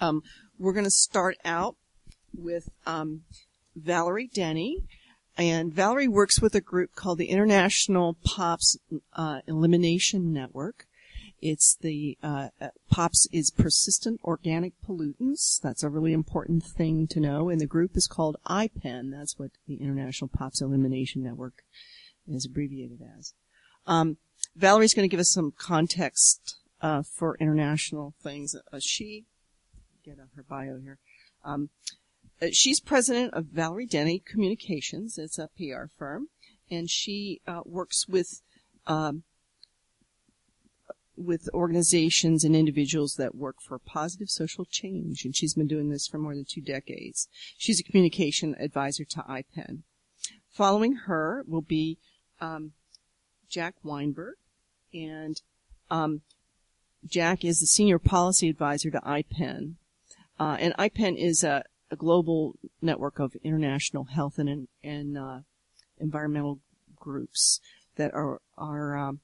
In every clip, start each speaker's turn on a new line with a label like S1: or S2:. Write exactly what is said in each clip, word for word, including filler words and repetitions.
S1: Um, we're going to start out with um, Valerie Denny. And Valerie works with a group called the International POPs uh, Elimination Network. It's the, uh, POPs is persistent organic pollutants. That's a really important thing to know. And the group is called I P E N. That's what the International POPs Elimination Network is abbreviated as. Um, Valerie's going to give us some context, uh, for international things. Uh, she, get out her bio here. Um, she's president of Valerie Denny Communications. It's a P R firm. And she, uh, works with, um, with organizations and individuals that work for positive social change, and she's been doing this for more than two decades. She's a communication advisor to I P E N. Following her will be um, Jack Weinberg, and um, Jack is the senior policy advisor to I P E N. Uh, and I P E N is a, a global network of international health and, and uh, environmental groups that are are um,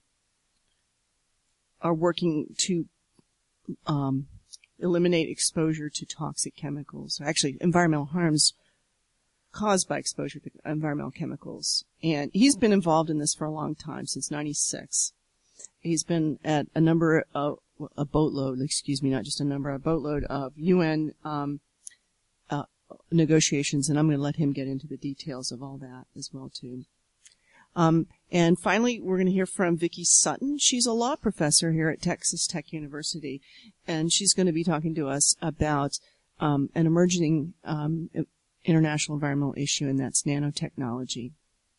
S1: are working to um, eliminate exposure to toxic chemicals, actually environmental harms caused by exposure to environmental chemicals. And he's been involved in this for a long time, since ninety-six. He's been at a number of, a boatload, excuse me, not just a number, a boatload of U N um, uh, negotiations, and I'm going to let him get into the details of all that as well, too. Um, and finally, we're going to hear from Vicki Sutton. She's a law professor here at Texas Tech University, and she's going to be talking to us about um, an emerging um, international environmental issue, and that's nanotechnology.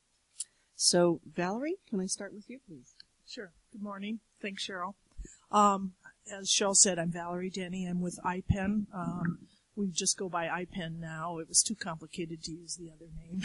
S1: So, Valerie, can I start with you, please?
S2: Sure. Good morning. Thanks, Cheryl. Um, as Cheryl said, I'm Valerie Denny. I'm with I P E N. Um, we just go by I P E N now. It was too complicated to use the other name.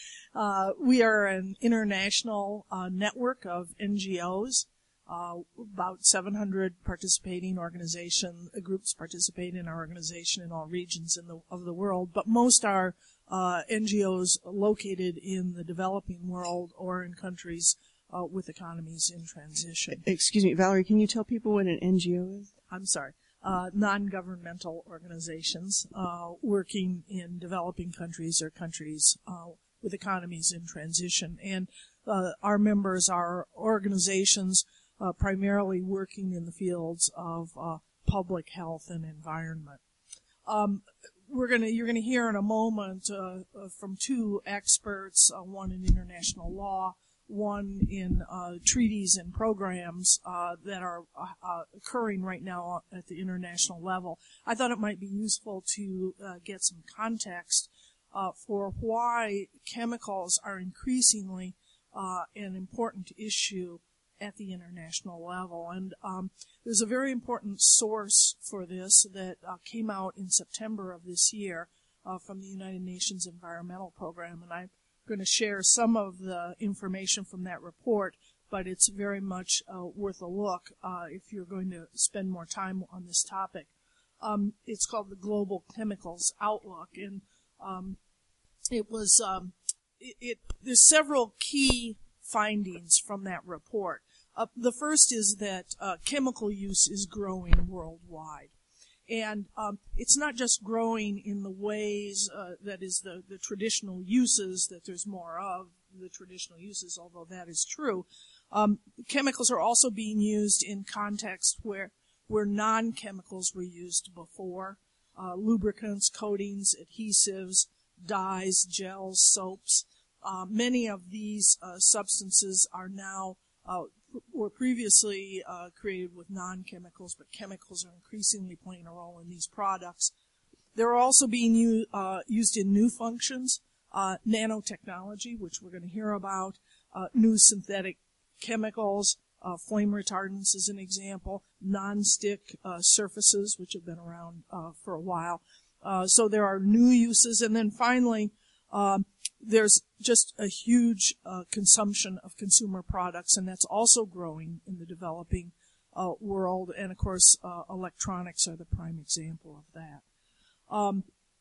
S2: Uh, we are an international uh, network of N G Os, uh, about seven hundred participating organization uh, groups participate in our organization in all regions in the, of the world, but most are uh, N G Os located in the developing world or in countries uh, with economies in transition.
S1: Excuse me, Valerie, can you tell people what an N G O is?
S2: I'm sorry. Uh, non-governmental organizations uh, working in developing countries or countries uh, with economies in transition. And uh, our members are organizations uh, primarily working in the fields of uh, public health and environment. Um, we're gonna, you're gonna hear in a moment uh, from two experts, uh, one in international law, one in uh, treaties and programs uh, that are uh, occurring right now at the international level. I thought it might be useful to uh, get some context Uh, for why chemicals are increasingly uh, an important issue at the international level. And um, there's a very important source for this that uh, came out in September of this year uh, from the United Nations Environmental Program. And I'm going to share some of the information from that report, but it's very much uh, worth a look uh, if you're going to spend more time on this topic. Um, it's called the Global Chemicals Outlook, and um, it was um, it, it. There's several key findings from that report. Uh, the first is that uh, chemical use is growing worldwide, and um, it's not just growing in the ways uh, that is the the traditional uses that there's more of the traditional uses, although that is true. Um, chemicals are also being used in contexts where where non-chemicals were used before. Uh, lubricants, coatings, adhesives, dyes, gels, soaps. Uh, many of these uh, substances are now, uh, were previously uh, created with non-chemicals, but chemicals are increasingly playing a role in these products. They're also being u- uh, used in new functions, uh, nanotechnology, which we're going to hear about, uh, new synthetic chemicals, uh, flame retardants is an example, non-stick uh, surfaces, which have been around uh, for a while. Uh, so there are new uses, and then finally, um, there's just a huge uh, consumption of consumer products, and that's also growing in the developing uh, world. And of course, uh, electronics are the prime example of that. Um,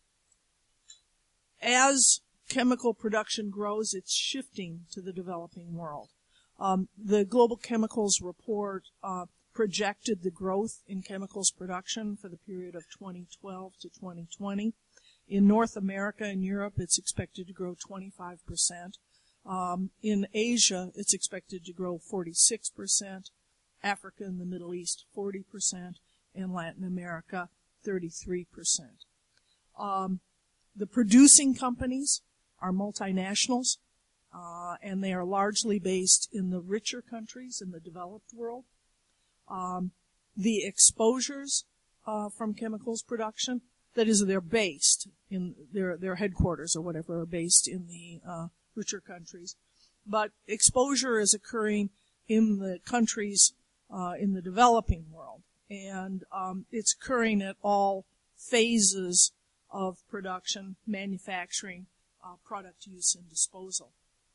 S2: as chemical production grows, it's shifting to the developing world. Um, the Global Chemicals Report uh, projected the growth in chemicals production for the period of twenty twelve to twenty twenty. In North America and Europe, it's expected to grow twenty-five percent. Um, in Asia, it's expected to grow forty-six percent. Africa and the Middle East, forty percent. And Latin America, thirty-three percent. Um, the producing companies are multinationals, uh, and they are largely based in the richer countries in the developed world. Um, the exposures uh, from chemicals production, that is, they're based in their their headquarters or whatever are based in the uh, richer countries, but exposure is occurring in the countries uh, in the developing world, and um, it's occurring at all phases of production, manufacturing, uh, product use, and disposal.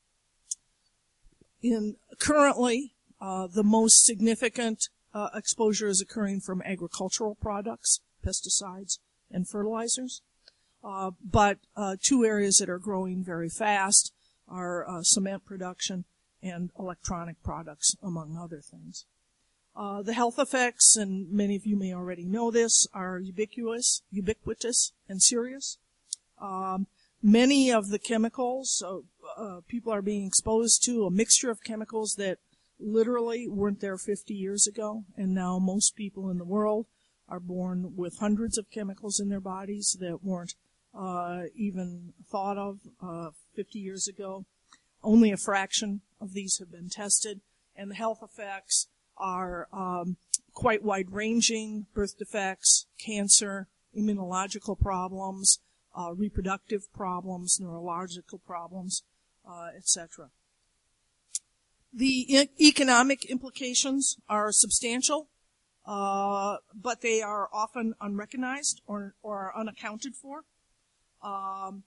S2: In currently, uh, the most significant uh, exposure is occurring from agricultural products, pesticides, and fertilizers. Uh, but uh, two areas that are growing very fast are uh, cement production and electronic products, among other things. Uh, the health effects, and many of you may already know this, are ubiquitous, ubiquitous, and serious. Um, many of the chemicals uh, uh, people are being exposed to, a mixture of chemicals that literally weren't there fifty years ago, and now most people in the world are born with hundreds of chemicals in their bodies that weren't uh, even thought of uh, fifty years ago. Only a fraction of these have been tested, and the health effects are um, quite wide-ranging: birth defects, cancer, immunological problems, uh, reproductive problems, neurological problems, uh, et cetera. The e- economic implications are substantial, uh, but they are often unrecognized or, or unaccounted for. Um,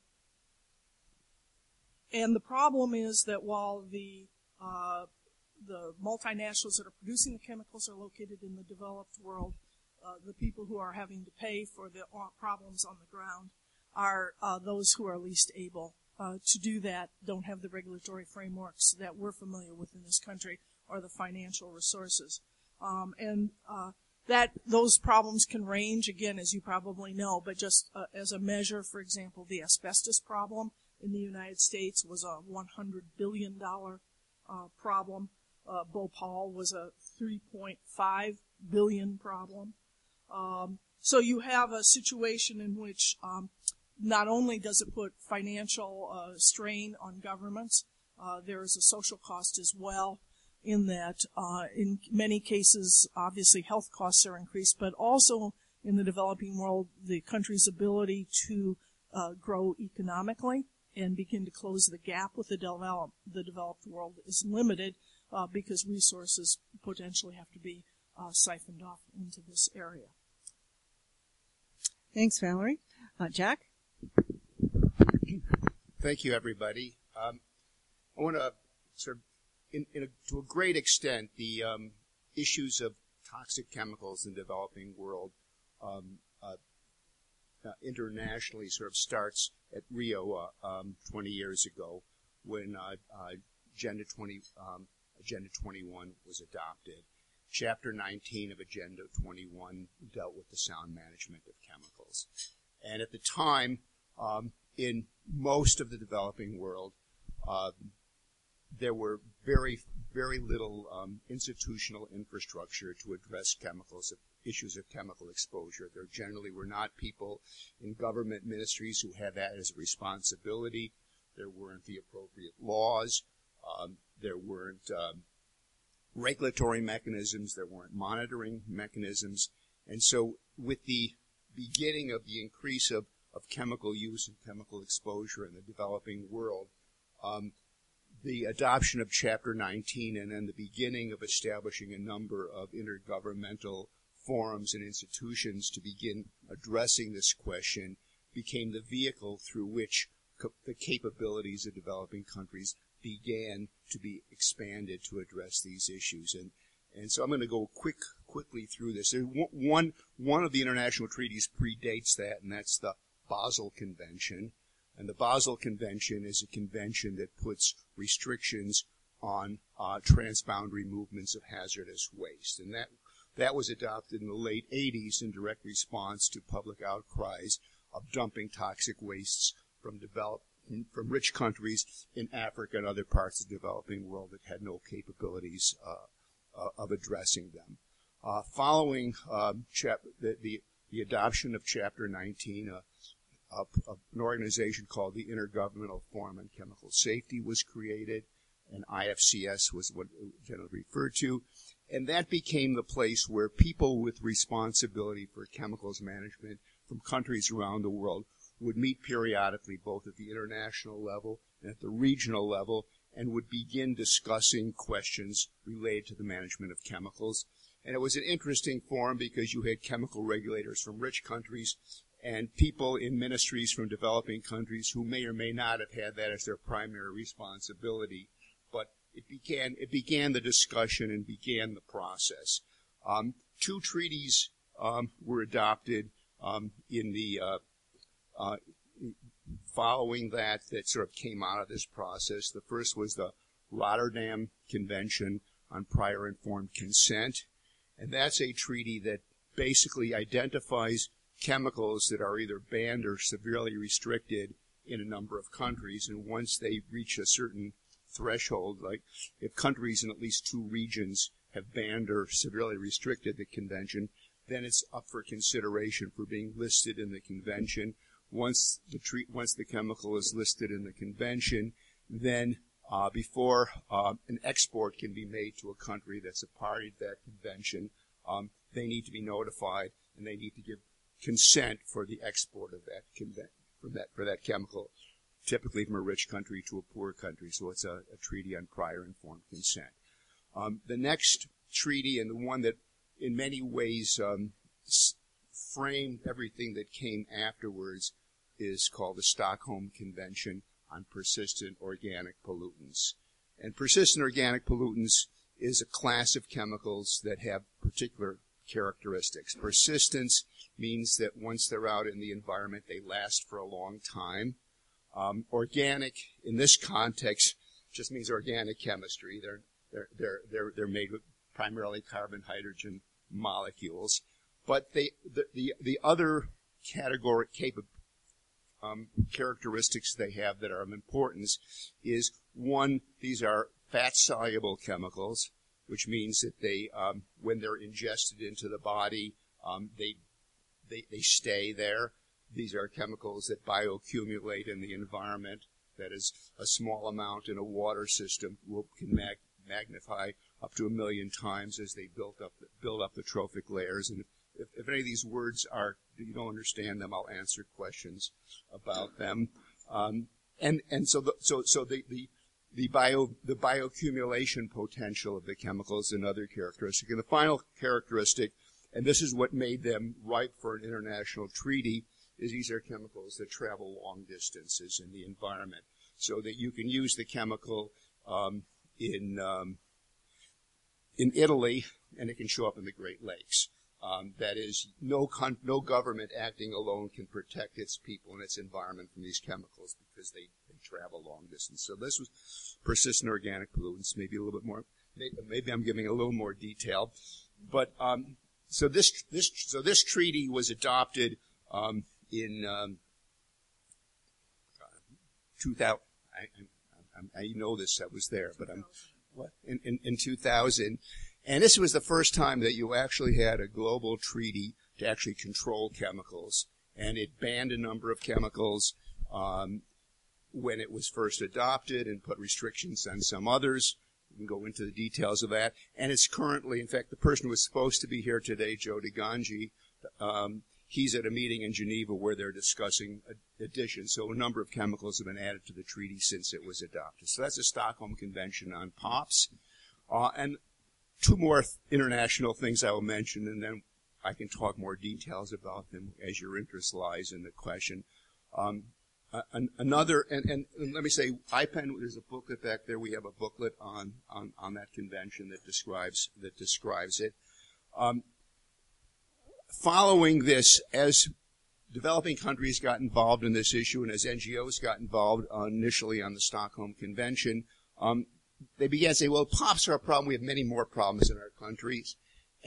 S2: and the problem is that while the uh, the multinationals that are producing the chemicals are located in the developed world, uh, the people who are having to pay for the problems on the ground are uh, those who are least able uh, to do that, don't have the regulatory frameworks that we're familiar with in this country, or the financial resources. Um, and uh, that those problems can range, again, as you probably know, but just uh, as a measure, for example, the asbestos problem in the United States was a one hundred billion dollars uh, problem. Uh, Bhopal was a three point five billion dollars problem. Um, so you have a situation in which um, not only does it put financial uh, strain on governments, uh, there is a social cost as well, in that uh, in many cases, obviously, health costs are increased, but also in the developing world, the country's ability to uh, grow economically and begin to close the gap with the, develop, the developed world is limited uh, because resources potentially have to be uh, siphoned off into this area.
S1: Thanks, Valerie. Uh, Jack?
S3: Thank you, everybody. Um, I want to sort of, in, in a, to a great extent, the um, issues of toxic chemicals in the developing world um, uh, uh, internationally sort of starts at Rio uh, um, twenty years ago, when uh, uh, Agenda twenty, um, Agenda twenty-one was adopted. Chapter nineteen of Agenda twenty-one dealt with the sound management of chemicals. And at the time, um, in most of the developing world, uh, there were very, very little um, institutional infrastructure to address chemicals, issues of chemical exposure. There generally were not people in government ministries who had that as a responsibility. There weren't the appropriate laws. Um, there weren't um, regulatory mechanisms. There weren't monitoring mechanisms. And so with the beginning of the increase of, of chemical use and chemical exposure in the developing world, um, the adoption of Chapter nineteen and then the beginning of establishing a number of intergovernmental forums and institutions to begin addressing this question became the vehicle through which co- the capabilities of developing countries began to be expanded to address these issues. And and so I'm going to go quick quickly through this. One one of the international treaties predates that, and that's the Basel Convention. And the Basel Convention is a convention that puts restrictions on uh, transboundary movements of hazardous waste. And that That was adopted in the late eighties in direct response to public outcries of dumping toxic wastes from develop, from rich countries in Africa and other parts of the developing world that had no capabilities uh, uh, of addressing them. Uh, following um, chap- the, the, the adoption of Chapter nineteen, uh, uh, an organization called the Intergovernmental Forum on Chemical Safety was created, and I F C S was what it was generally referred to. And that became the place where people with responsibility for chemicals management from countries around the world would meet periodically, both at the international level and at the regional level, and would begin discussing questions related to the management of chemicals. And it was an interesting forum because you had chemical regulators from rich countries and people in ministries from developing countries who may or may not have had that as their primary responsibility. But it began, it began the discussion and began the process. Um, two treaties um, were adopted um, in the uh, uh, following that that sort of came out of this process. The first was the Rotterdam Convention on Prior Informed Consent, and that's a treaty that basically identifies chemicals that are either banned or severely restricted in a number of countries, and once they reach a certain threshold, like if countries in at least two regions have banned or severely restricted the convention, then it's up for consideration for being listed in the convention. Once the treat, once the chemical is listed in the convention, then uh, before uh, an export can be made to a country that's a party to that convention, um, they need to be notified and they need to give consent for the export of that conven- for that for that chemical, typically from a rich country to a poor country. So it's a, a treaty on prior informed consent. Um, the next treaty, and the one that in many ways um, s- framed everything that came afterwards, is called the Stockholm Convention on Persistent Organic Pollutants. And persistent organic pollutants is a class of chemicals that have particular characteristics. Persistence means that once they're out in the environment, they last for a long time. Um, organic, in this context, just means organic chemistry. They're they're they're they're, they're made with primarily carbon, hydrogen molecules. But they the the, the other category capable um, characteristics they have that are of importance is, one, these are fat-soluble chemicals, which means that they, um, when they're ingested into the body, um, they, they they stay there. These are chemicals that bioaccumulate in the environment. That is, a small amount in a water system will, can mag- magnify up to a million times as they build up the, build up the trophic layers. And if, if any of these words are, you don't understand them, I'll answer questions about them. Um, and and so the, so so the the the bio the bioaccumulation potential of the chemicals, another characteristic. And the final characteristic, and this is what made them ripe for an international treaty, is these are chemicals that travel long distances in the environment, so that you can use the chemical um, in um, in Italy, and it can show up in the Great Lakes. Um, that is, no con- no government acting alone can protect its people and its environment from these chemicals because they, they travel long distance. So this was persistent organic pollutants. Maybe a little bit more. Maybe, maybe I'm giving a little more detail, but um, so this this so this treaty was adopted um, in um, two thousand. I, I, I know this. I was there, but I'm what in, in, in two thousand. And this was the first time that you actually had a global treaty to actually control chemicals. And it banned a number of chemicals um, when it was first adopted and put restrictions on some others. We can go into the details of that. And it's currently, in fact, the person who was supposed to be here today, Joe DeGangi, um, he's at a meeting in Geneva where they're discussing additions. So a number of chemicals have been added to the treaty since it was adopted. So that's the Stockholm Convention on P O Ps. Uh, and Two more th- international things I will mention, and then I can talk more details about them as your interest lies in the question. Um, uh, an, another, and, and, and let me say, I P E N, there's a booklet back there. We have a booklet on, on, on that convention that describes that describes it. Um, following this, as developing countries got involved in this issue, and as N G Os got involved uh, initially on the Stockholm Convention, um, they began to say, well, P O Ps are a problem. We have many more problems in our countries. And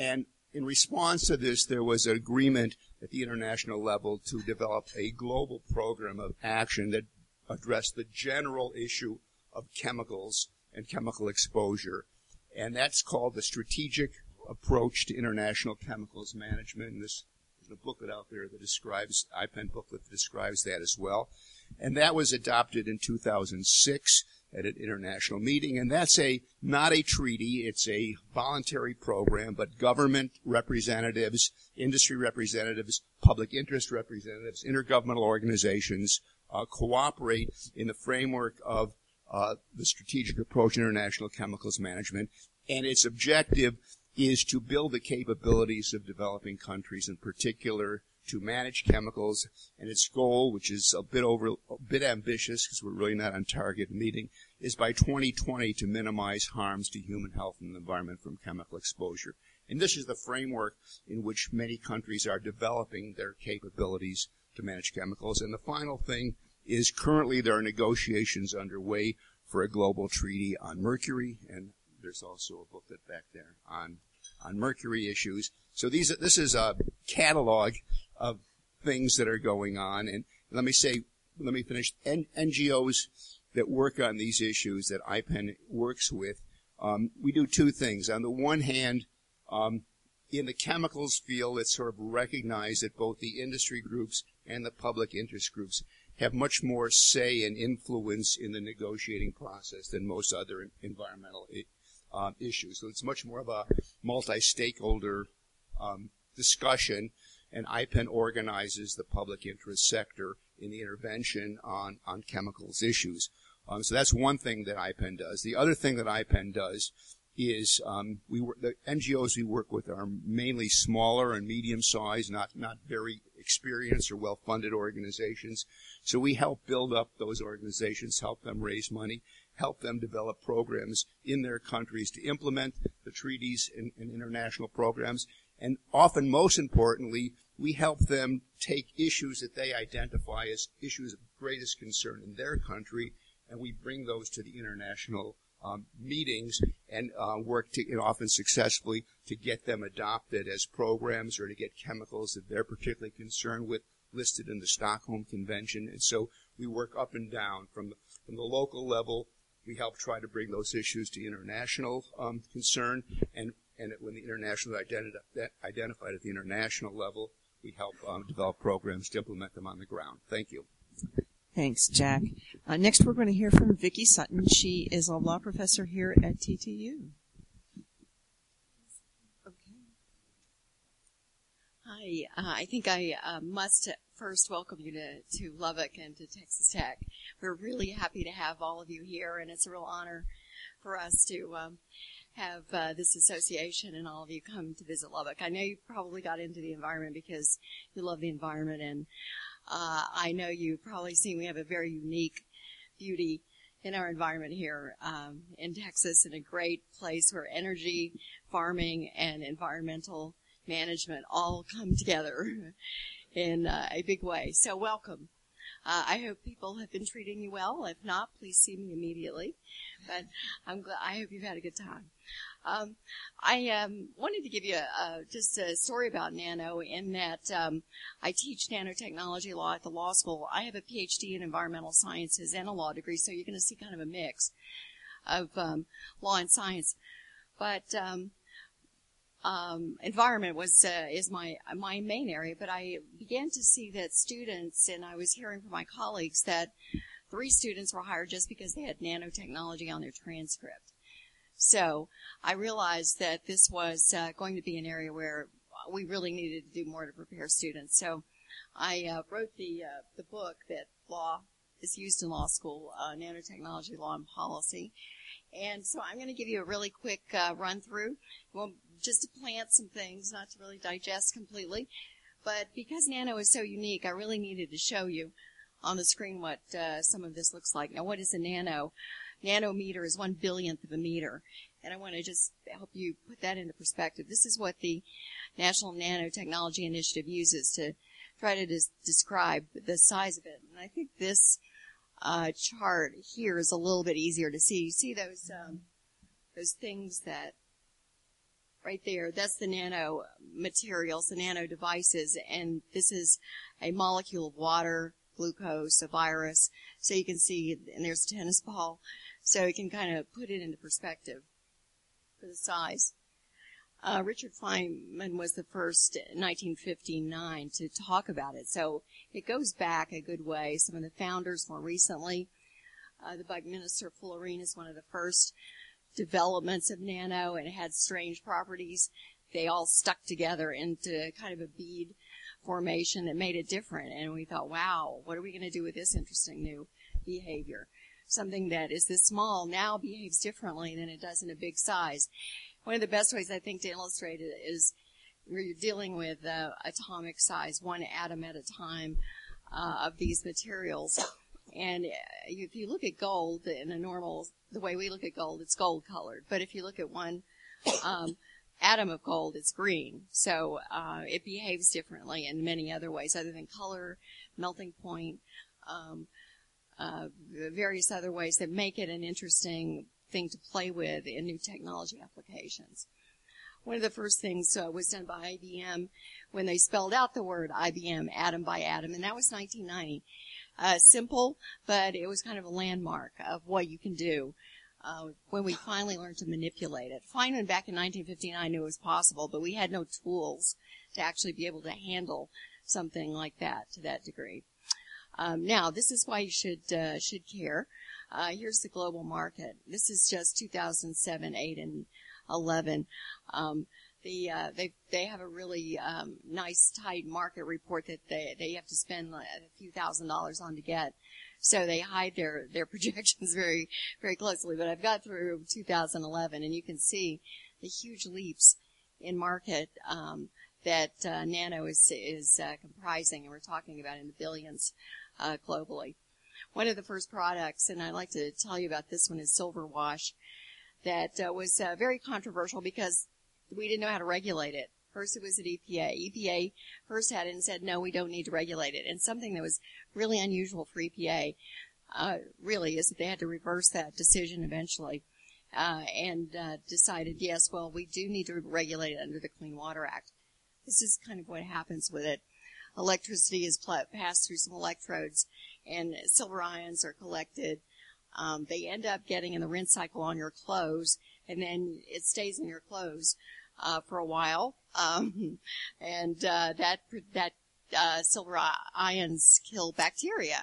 S3: in response to this, there was an agreement at the international level to develop a global program of action that addressed the general issue of chemicals and chemical exposure. And that's called the Strategic Approach to International Chemicals Management. And this, there's a booklet out there that describes, I PEN booklet that describes that as well. And that was adopted in two thousand six at an international meeting. And that's a not a treaty. It's a voluntary program, but government representatives, industry representatives, public interest representatives, intergovernmental organizations uh, cooperate in the framework of uh, the Strategic Approach to International Chemicals Management. And its objective is to build the capabilities of developing countries, in particular to manage chemicals, and its goal, which is a bit over, a bit ambitious because we're really not on target meeting, is by twenty twenty to minimize harms to human health and the environment from chemical exposure. And this is the framework in which many countries are developing their capabilities to manage chemicals. And the final thing is currently there are negotiations underway for a global treaty on mercury, and there's also a booklet back there on on mercury issues. So these this is a catalog of things that are going on. And let me say, let me finish. N- NGOs that work on these issues that I PEN works with, um, we do two things. On the one hand, um, in the chemicals field, it's sort of recognized that both the industry groups and the public interest groups have much more say and influence in the negotiating process than most other environmental uh, issues. So it's much more of a multi-stakeholder um, discussion, and I PEN organizes the public interest sector in the intervention on, on chemicals issues. Um, so that's one thing that I PEN does. The other thing that I PEN does is um, we work, the N G Os we work with are mainly smaller and medium-sized, not not very experienced or well-funded organizations. So we help build up those organizations, help them raise money, help them develop programs in their countries to implement the treaties and, and international programs. And often, most importantly, we help them take issues that they identify as issues of greatest concern in their country, and we bring those to the international um, meetings and uh, work to, and often successfully to get them adopted as programs or to get chemicals that they're particularly concerned with listed in the Stockholm Convention. And so we work up and down from the, from the local level. We help try to bring those issues to international um, concern, and and when the international is identi- identified at the international level, we help um, develop programs to implement them on the ground. Thank you.
S1: Thanks, Jack. Uh, next, we're going to hear from Vicki Sutton. She is a law professor here at T T U.
S4: Okay. Hi. Uh, I think I uh, must first welcome you to, to Lubbock and to Texas Tech. We're really happy to have all of you here, and it's a real honor for us to um, have uh, this association and all of you come to visit Lubbock. I know you probably got into the environment because you love the environment, and uh, I know you've probably seen we have a very unique beauty in our environment here um, in Texas, and a great place where energy, farming, and environmental management all come together in uh, a big way. So welcome. Uh, I hope people have been treating you well. If not, please see me immediately. But I'm glad, I hope you've had a good time. Um, I um, wanted to give you a, a, just a story about nano in that um, I teach nanotechnology law at the law school. I have a P H D in environmental sciences and a law degree, so you're going to see kind of a mix of um, law and science. But um, Um, environment was uh, is my my main area, but I began to see that students, and I was hearing from my colleagues that three students were hired just because they had nanotechnology on their transcript. So I realized that this was uh, going to be an area where we really needed to do more to prepare students. So I uh, wrote the uh, the book that law is used in law school, uh, Nanotechnology, Law, and Policy. And so I'm going to give you a really quick uh, run through. Well, just to plant some things, not to really digest completely. But because nano is so unique, I really needed to show you on the screen what uh, some of this looks like. Now, what is a nano? Nanometer is one billionth of a meter. And I want to just help you put that into perspective. This is what the National Nanotechnology Initiative uses to try to des- describe the size of it. And I think this uh, chart here is a little bit easier to see. You see those um, those things that right there, that's the nano materials, the nano devices, and this is a molecule of water, glucose, a virus. So you can see, and there's a tennis ball, so you can kind of put it into perspective for the size. Uh, Richard Feynman was the first in nineteen fifty-nine to talk about it, so it goes back a good way. Some of the founders more recently, uh, the Buckminster Fullerene is one of the first developments of nano, and it had strange properties. They all stuck together into kind of a bead formation that made it different, and we thought, wow, what are we going to do with this interesting new behavior? Something that is this small now behaves differently than it does in a big size. One of the best ways, I think, to illustrate it is where you're dealing with uh, atomic size, one atom at a time uh, of these materials. And if you look at gold in a normal, the way we look at gold, it's gold colored. But if you look at one um, atom of gold, it's green. So uh, it behaves differently in many other ways other than color, melting point, um, uh, various other ways that make it an interesting thing to play with in new technology applications. One of the first things uh, was done by I B M when they spelled out the word I B M, atom by atom, and that was nineteen ninety. Uh, simple, but it was kind of a landmark of what you can do uh, when we finally learned to manipulate it. Feynman back in nineteen fifty-nine knew it was possible, but we had no tools to actually be able to handle something like that to that degree. Um, now, this is why you should uh, should care. Uh, here's the global market. This is just two thousand seven, eight, and eleven. Um, the uh, they they have a really um, nice tight market report that they they have to spend a few thousand dollars on to get. So they hide their their projections very very closely. But I've got through two thousand eleven, and you can see the huge leaps in market um, that uh, nano is is uh, comprising, and we're talking about in the billions uh, globally. One of the first products, and I'd like to tell you about this one, is Silver Wash, that uh, was uh, very controversial because we didn't know how to regulate it. First it was at E P A. E P A first had it and said, no, we don't need to regulate it. And something that was really unusual for E P A uh, really is that they had to reverse that decision eventually uh, and uh, decided, yes, well, we do need to regulate it under the Clean Water Act. This is kind of what happens with it. Electricity is pl- passed through some electrodes, and silver ions are collected. Um, they end up getting in the rinse cycle on your clothes, and then it stays in your clothes uh, for a while. Um, and uh, that that uh, silver ions kill bacteria.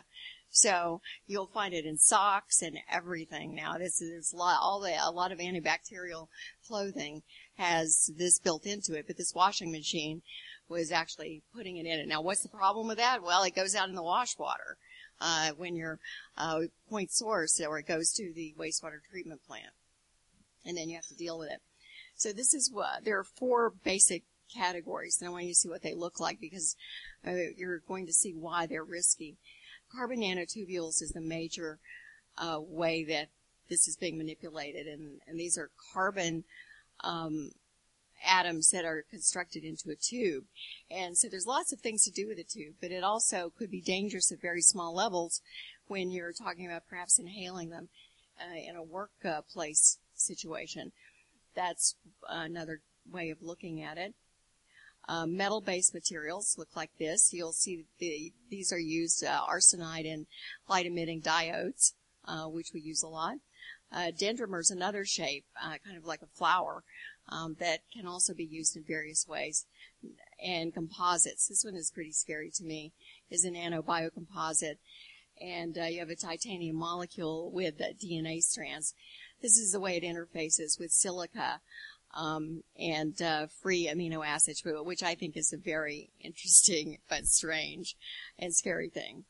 S4: So you'll find it in socks and everything now. This is a lot, all the, a lot of antibacterial clothing has this built into it, but this washing machine was actually putting it in it. Now, what's the problem with that? Well, it goes out in the wash water uh, when you're uh, point source, or it goes to the wastewater treatment plant, and then you have to deal with it. So this is what there are four basic categories, and I want you to see what they look like because uh, you're going to see why they're risky. Carbon nanotubules is the major uh, way that this is being manipulated, and, and these are carbon um, atoms that are constructed into a tube. And so there's lots of things to do with a tube, but it also could be dangerous at very small levels when you're talking about perhaps inhaling them uh, in a workplace uh, situation. That's another way of looking at it. Uh, metal-based materials look like this. You'll see the, these are used, uh, arsenide and light-emitting diodes, uh, which we use a lot. Uh, dendrimer is another shape, uh, kind of like a flower, um, that can also be used in various ways. And composites. This one is pretty scary to me, is a nanobiocomposite. And, uh, you have a titanium molecule with uh, D N A strands. This is the way it interfaces with silica. Um, and, uh, free amino acids, which I think is a very interesting but strange and scary thing.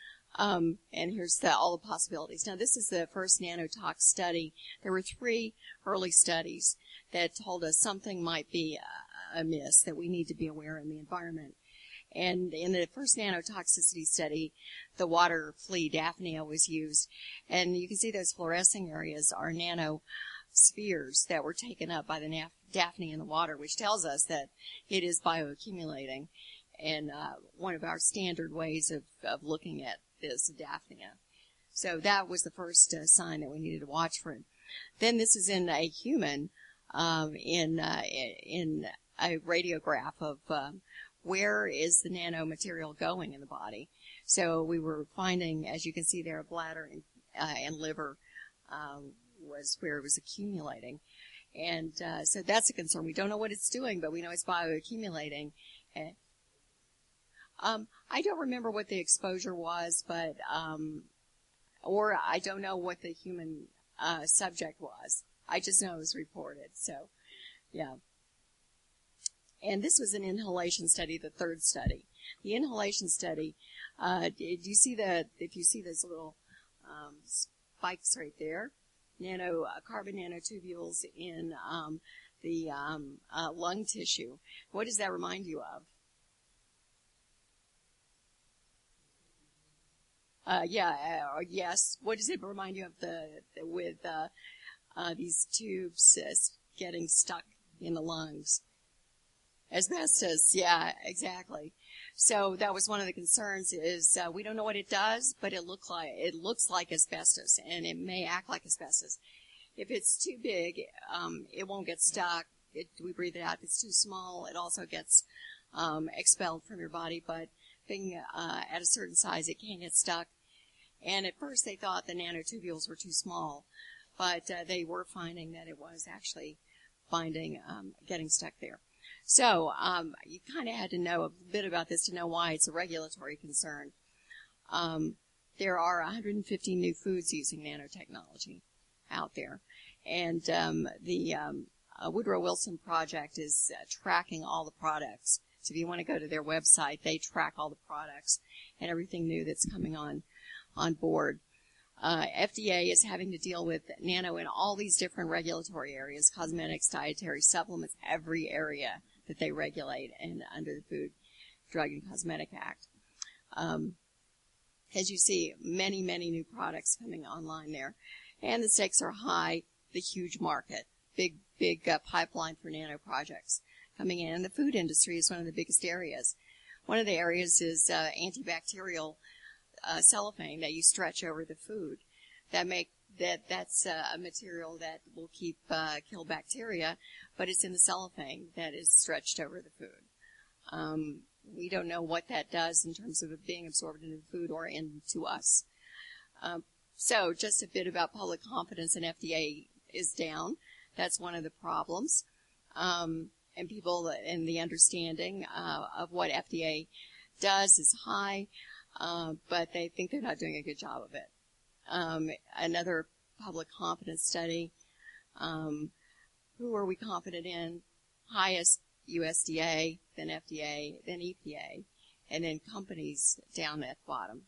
S4: Um, and here's the, all the possibilities. Now, this is the first nanotox study. There were three early studies that told us something might be uh, amiss, that we need to be aware in the environment. And in the first nanotoxicity study, the water flea Daphnia was used. And you can see those fluorescing areas are nano spheres that were taken up by the naf- Daphne in the water, which tells us that it is bioaccumulating. And uh, one of our standard ways of, of looking at this Daphnia. So that was the first uh, sign that we needed to watch for it. Then this is in a human um, in uh, in a radiograph of um, where is the nanomaterial going in the body. So we were finding, as you can see there, bladder and, uh, and liver um, was where it was accumulating. And uh, so that's a concern. We don't know what it's doing, but we know it's bioaccumulating. And, um, I don't remember what the exposure was, but um, or I don't know what the human uh, subject was. I just know it was reported. So, yeah. And this was an inhalation study, the third study. The inhalation study, uh, do you see the, if you see those little um, spikes right there, nano, uh, carbon nanotubules in um, the um, uh, lung tissue, what does that remind you of? Uh, yeah, uh, yes. What does it remind you of the, the with uh, uh, these tubes uh, getting stuck in the lungs? Asbestos, yeah, exactly. So that was one of the concerns is uh, we don't know what it does, but it look like it looks like asbestos, and it may act like asbestos. If it's too big, um, it won't get stuck. It, we breathe it out. If it's too small, it also gets um, expelled from your body. But being uh, at a certain size, it can't get stuck. And at first, they thought the nanotubules were too small, but uh, they were finding that it was actually finding um, getting stuck there. So um, you kind of had to know a bit about this to know why it's a regulatory concern. Um, there are one hundred fifty new foods using nanotechnology out there, and um, the um, uh, Woodrow Wilson Project is uh, tracking all the products. So if you want to go to their website, they track all the products and everything new that's coming on on board. Uh, F D A is having to deal with nano in all these different regulatory areas, cosmetics, dietary supplements, every area that they regulate and under the Food, Drug, and Cosmetic Act. Um, as you see, many, many new products coming online there. And the stakes are high, the huge market, big, big uh, pipeline for nano projects coming in. And the food industry is one of the biggest areas. One of the areas is uh, antibacterial Uh, cellophane that you stretch over the food. That make that that's uh, a material that will keep uh, kill bacteria, but it's in the cellophane that is stretched over the food. Um, we don't know what that does in terms of it being absorbed into the food or into us. Um, so, just a bit about public confidence in F D A is down. That's one of the problems, um, and people and the understanding uh, of what F D A does is high. Uh, but they think they're not doing a good job of it. Um, another public confidence study, um, who are we confident in? Highest U S D A, then F D A, then E P A, and then companies down at the bottom.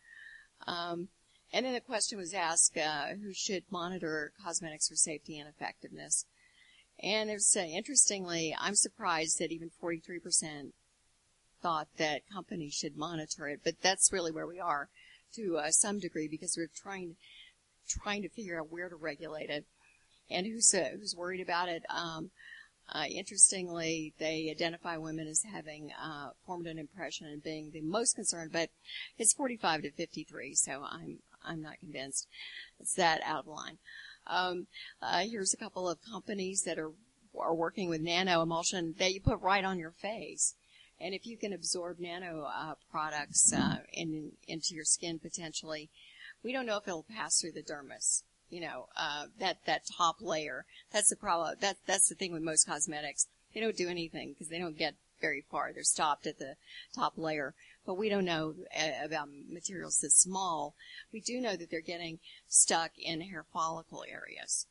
S4: Um, and then the question was asked, uh, who should monitor cosmetics for safety and effectiveness? And there's, uh, interestingly, I'm surprised that even forty-three percent thought that companies should monitor it, but that's really where we are to uh, some degree because we're trying trying to figure out where to regulate it and who's uh, who's worried about it. Um, uh, interestingly, they identify women as having uh, formed an impression and being the most concerned, but it's forty-five to fifty-three, so I'm I'm not convinced it's that out of line. Um, uh, here's a couple of companies that are are working with nano emulsion that you put right on your face. And if you can absorb nano uh, products uh, in, into your skin potentially, we don't know if it'll pass through the dermis. You know, uh, that that top layer. That's the problem. That that's the thing with most cosmetics. They don't do anything because they don't get very far. They're stopped at the top layer. But we don't know uh, about materials this small. We do know that they're getting stuck in hair follicle areas.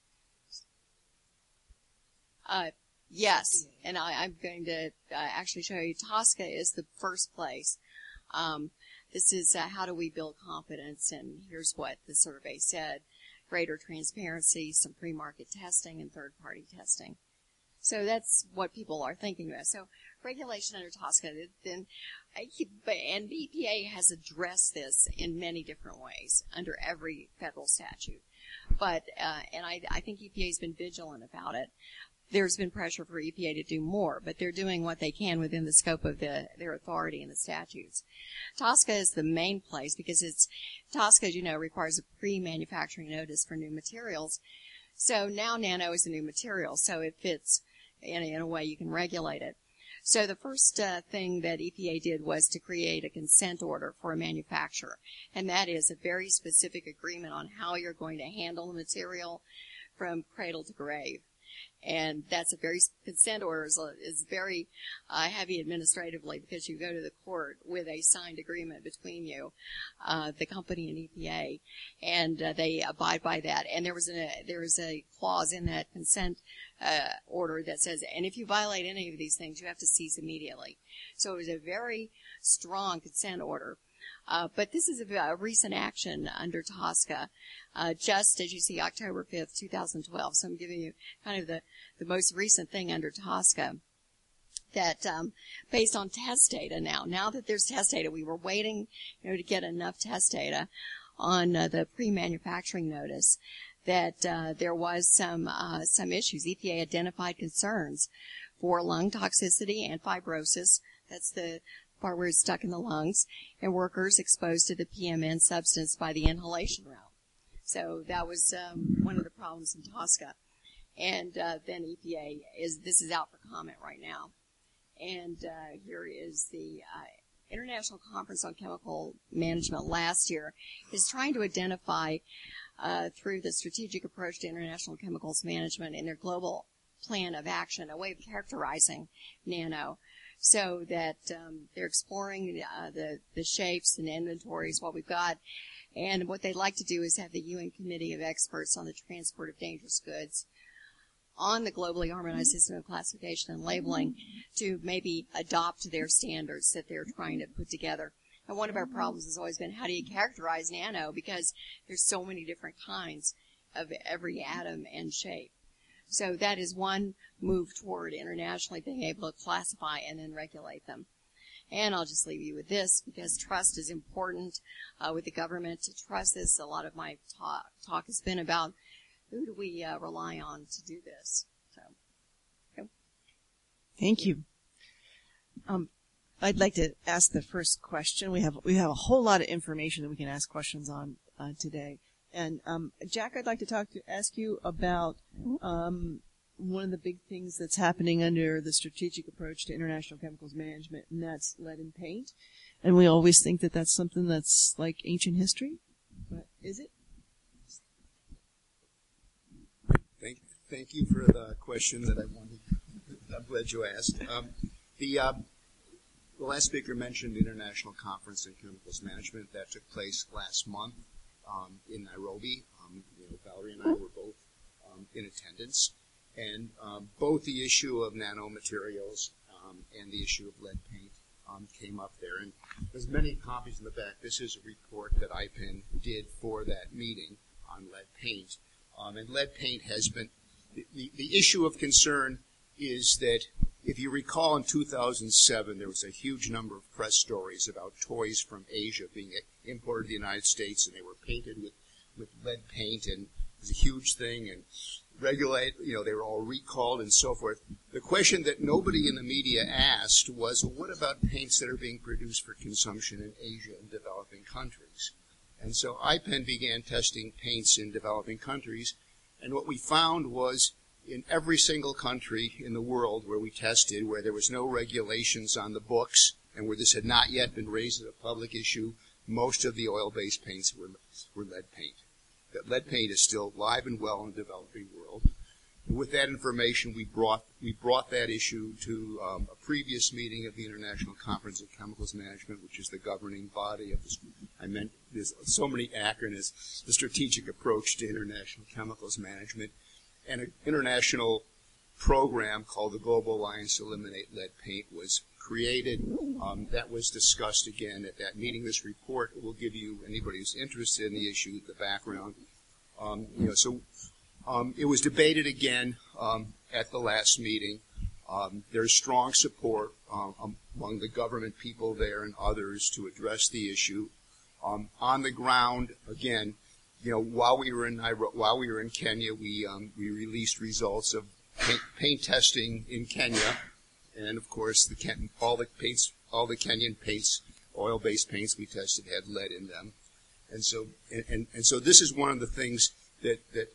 S4: Uh, Yes, and I, I'm going to uh, actually show you Tosca is the first place. Um, this is uh, how do we build confidence, and here's what the survey said. Greater transparency, some pre-market testing, and third-party testing. So that's what people are thinking about. So regulation under Tosca, then, and the E P A has addressed this in many different ways under every federal statute. But, uh, and I, I think E P A has been vigilant about it. There's been pressure for E P A to do more, but they're doing what they can within the scope of the, their authority in the statutes. Tosca is the main place because it's, Tosca, as you know, requires a pre-manufacturing notice for new materials. So now nano is a new material, so it fits in, in a way you can regulate it. So the first uh, thing that E P A did was to create a consent order for a manufacturer, and that is a very specific agreement on how you're going to handle the material from cradle to grave. And that's a very, consent order is, is very uh, heavy administratively because you go to the court with a signed agreement between you, uh, the company and E P A, and uh, they abide by that. And there was a, there was a clause in that consent uh, order that says, and if you violate any of these things, you have to cease immediately. So it was a very strong consent order. Uh, but this is a, a recent action under TSCA, uh, just as you see, October fifth, two thousand twelve. So I'm giving you kind of the, the most recent thing under TSCA that, um, based on test data now, now that there's test data, we were waiting, you know, to get enough test data on uh, the pre-manufacturing notice that, uh, there was some, uh, some issues. E P A identified concerns for lung toxicity and fibrosis. That's the part where it's stuck in the lungs, and workers exposed to the P M N substance by the inhalation route. So that was um, one of the problems in TSCA. And uh, then E P A is, this is out for comment right now. And uh, here is the uh, International Conference on Chemical Management last year is trying to identify uh, through the strategic approach to international chemicals management in their global plan of action, a way of characterizing nano, so that um, they're exploring uh, the, the shapes and inventories, what we've got. And what they'd like to do is have the U N Committee of Experts on the Transport of Dangerous Goods on the globally harmonized system of classification and labeling to maybe adopt their standards that they're trying to put together. And one of our problems has always been, how do you characterize nano? Because there's so many different kinds of every atom and shape. So that is one move toward internationally being able to classify and then regulate them. And I'll just leave you with this, because trust is important uh, with the government. To trust this, a lot of my talk, talk has been about who do we uh, rely on to do this. So, okay.
S1: Thank you. Um, I'd like to ask the first question. We have we have a whole lot of information that we can ask questions on uh, today. And um, Jack, I'd like to talk to ask you about um, one of the big things that's happening under the strategic approach to international chemicals management, and that's lead in paint. And we always think that that's something that's like ancient history, but is it?
S3: Thank, thank you for the question that I wanted. I'm glad you asked. Um, the, uh, the last speaker mentioned the International Conference on Chemicals Management that took place last month. Um, in Nairobi. Um, you know, Valerie and I were both um, in attendance, and um, both the issue of nanomaterials um, and the issue of lead paint um, came up there. And there's many copies in the back. This is a report that I P E N did for that meeting on lead paint. Um, and lead paint has been the, the, the issue of concern is that if you recall in two thousand seven, there was a huge number of press stories about toys from Asia being imported to the United States, and they were painted with, with lead paint, and it was a huge thing, and regulate, you know, they were all recalled and so forth. The question that nobody in the media asked was, well, what about paints that are being produced for consumption in Asia and developing countries? And so I P E N began testing paints in developing countries, and what we found was in every single country in the world where we tested, where there was no regulations on the books and where this had not yet been raised as a public issue, most of the oil-based paints were, were lead paint. That lead paint is still alive and well in the developing world. And with that information, we brought we brought that issue to um, a previous meeting of the International Conference on Chemicals Management, which is the governing body of this. I meant there's so many acronyms. The Strategic Approach to International Chemicals Management, and an international program called the Global Alliance to Eliminate Lead Paint was created. Um, that was discussed again at that meeting. This report will give you, anybody who's interested in the issue, the background. Um, you know, so um, it was debated again um, at the last meeting. Um, there's strong support um, among the government people there and others to address the issue. Um, on the ground, again, you know, while we were in Nairobi, while we were in Kenya, we um, we released results of paint, paint testing in Kenya, and of course, the Ken, all the paints, all the Kenyan paints, oil-based paints we tested had lead in them, and so and, and, and so this is one of the things that that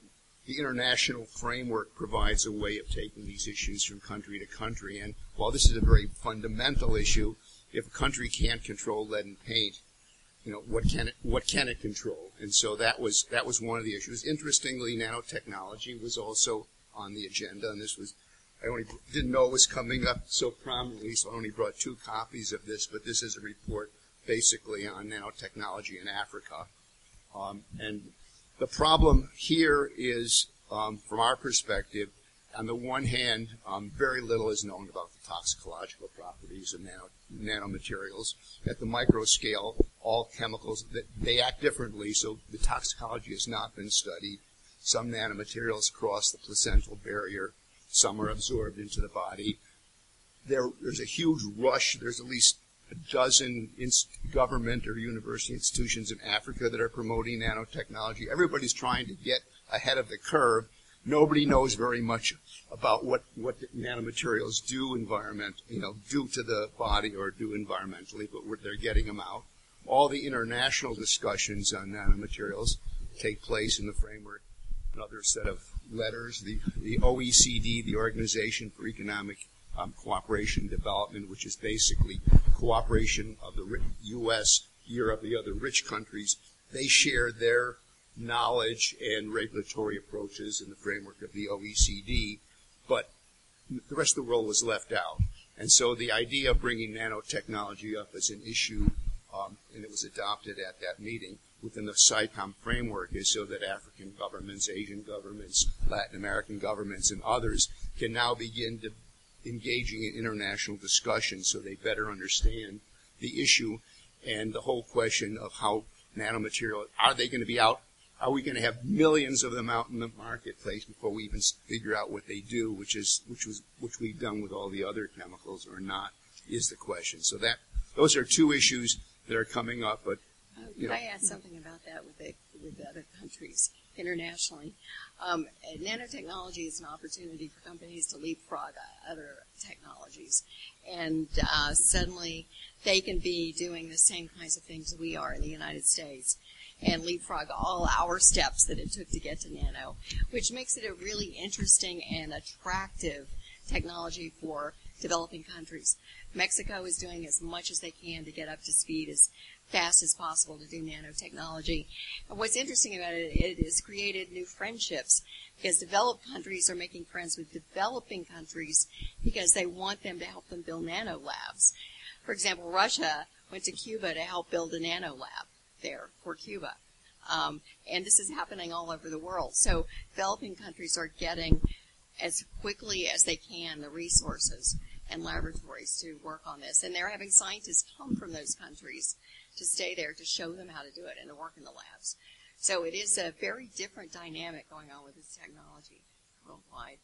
S3: the international framework provides a way of taking these issues from country to country. And while this is a very fundamental issue, if a country can't control lead and paint, you know, what can it, what can it control? And so that was, that was one of the issues. Interestingly, nanotechnology was also on the agenda, and this was, I only didn't know it was coming up so prominently, so I only brought two copies of this, but this is a report basically on nanotechnology in Africa. Um, and the problem here is, um, from our perspective, on the one hand, um, very little is known about the toxicological properties of nano, nanomaterials. At the micro scale, all chemicals, that they act differently, so the toxicology has not been studied. Some nanomaterials cross the placental barrier. Some are absorbed into the body. There, there's a huge rush. There's at least a dozen ins- government or university institutions in Africa that are promoting nanotechnology. Everybody's trying to get ahead of the curve. Nobody knows very much about what, what nanomaterials do environment, you know, do to the body or do environmentally, but they're getting them out. All the international discussions on nanomaterials take place in the framework, another set of letters, the, the O E C D, the Organization for Economic um, Cooperation and Development, which is basically cooperation of the U S, Europe, the other rich countries. They share their knowledge and regulatory approaches in the framework of the O E C D, but the rest of the world was left out. And so the idea of bringing nanotechnology up as an issue, um, and it was adopted at that meeting within the SciComm framework, is so that African governments, Asian governments, Latin American governments, and others can now begin to engaging in international discussions so they better understand the issue and the whole question of how nanomaterial, are they going to be out? Are we going to have millions of them out in the marketplace before we even figure out what they do, which is which was which we've done with all the other chemicals, or not, is the question. So that those are two issues that are coming up. But
S4: uh,
S3: you
S4: could
S3: know,
S4: I add something about that with the with the other countries internationally? Um, nanotechnology is an opportunity for companies to leapfrog other technologies, and uh, suddenly they can be doing the same kinds of things we are in the United States, and leapfrog all our steps that it took to get to nano, which makes it a really interesting and attractive technology for developing countries. Mexico is doing as much as they can to get up to speed as fast as possible to do nanotechnology. And what's interesting about it, it has created new friendships, because developed countries are making friends with developing countries because they want them to help them build nano labs. For example, Russia went to Cuba to help build a nano lab there for Cuba. Um, and this is happening all over the world. So developing countries are getting, as quickly as they can, the resources and laboratories to work on this. And they're having scientists come from those countries to stay there to show them how to do it and to work in the labs. So it is a very different dynamic going on with this technology worldwide.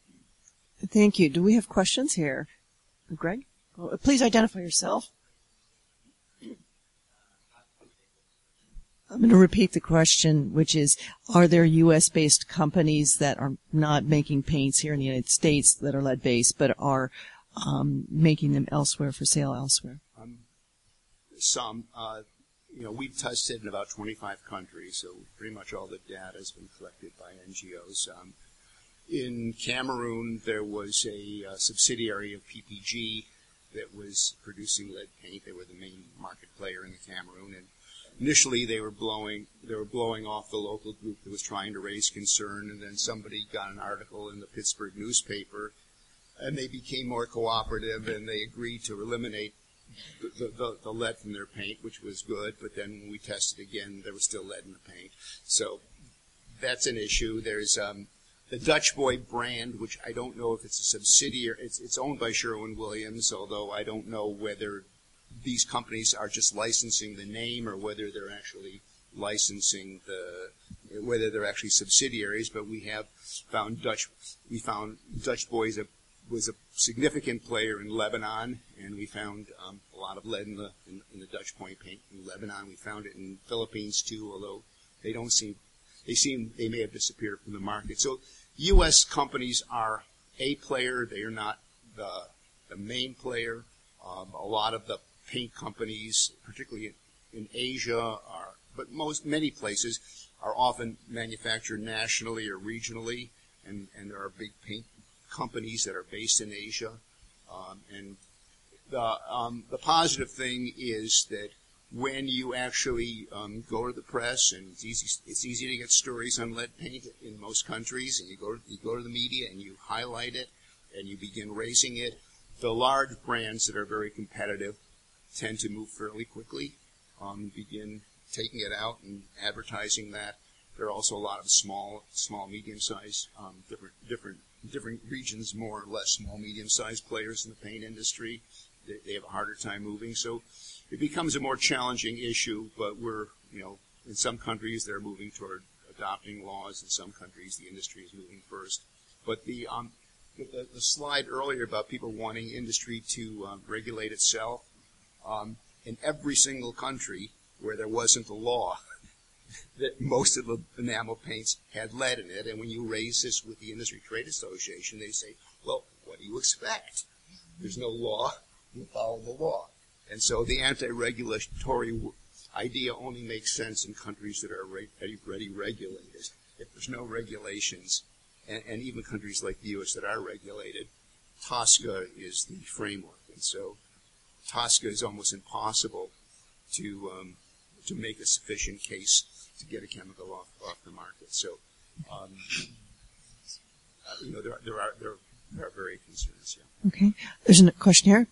S1: Thank you. Do we have questions here? Greg? Well, please identify yourself. I'm going to repeat the question, which is, are there U S-based companies that are not making paints here in the United States that are lead-based, but are um, making them elsewhere for sale elsewhere?
S3: Um, some. Uh, you know, we've tested in about twenty-five countries, so pretty much all the data has been collected by N G Os. Um, in Cameroon, there was a uh, subsidiary of P P G that was producing lead paint. They were the main market player in the Cameroon, and initially, they were blowing they were blowing off the local group that was trying to raise concern, and then somebody got an article in the Pittsburgh newspaper, and they became more cooperative, and they agreed to eliminate the, the, the lead from their paint, which was good. But then when we tested again, there was still lead in the paint. So that's an issue. There's um, the Dutch Boy brand, which I don't know if it's a subsidiary. It's, it's owned by Sherwin-Williams, although I don't know whether these companies are just licensing the name or whether they're actually licensing the, whether they're actually subsidiaries. But we have found Dutch, we found Dutch Boys a, was a significant player in Lebanon, and we found um, a lot of lead in the in, in the Dutch Point paint in Lebanon. We found it in Philippines too, although they don't seem, they seem they may have disappeared from the market. So U S companies are a player; they are not the the main player. Um, a lot of the paint companies, particularly in Asia, are but most many places are often manufactured nationally or regionally, and, and there are big paint companies that are based in Asia. Um, and the um, the positive thing is that when you actually um, go to the press, and it's easy it's easy to get stories on lead paint in most countries, and you go to, you go to the media and you highlight it and you begin raising it. The large brands that are very competitive tend to move fairly quickly, um, begin taking it out and advertising that. There are also a lot of small, small, medium-sized, um, different, different, different regions, more or less small, medium-sized players in the paint industry. They, they have a harder time moving, so it becomes a more challenging issue. But we're, you know, in some countries they're moving toward adopting laws. In some countries, the industry is moving first. But the um, the, the slide earlier about people wanting industry to um, regulate itself, um, in every single country where there wasn't a law, that most of the enamel paints had lead in it, and when you raise this with the Industry Trade Association, they say, well, what do you expect? There's no law. You follow the law. And so the anti-regulatory idea only makes sense in countries that are already regulated. If there's no regulations, and, and even countries like the U S that are regulated, TSCA is the framework. And so TSCA is almost impossible to um, to make a sufficient case to get a chemical off, off the market. So, um, you know, there are, there are, there are, there are very concerns, yeah.
S1: Okay. There's a question here.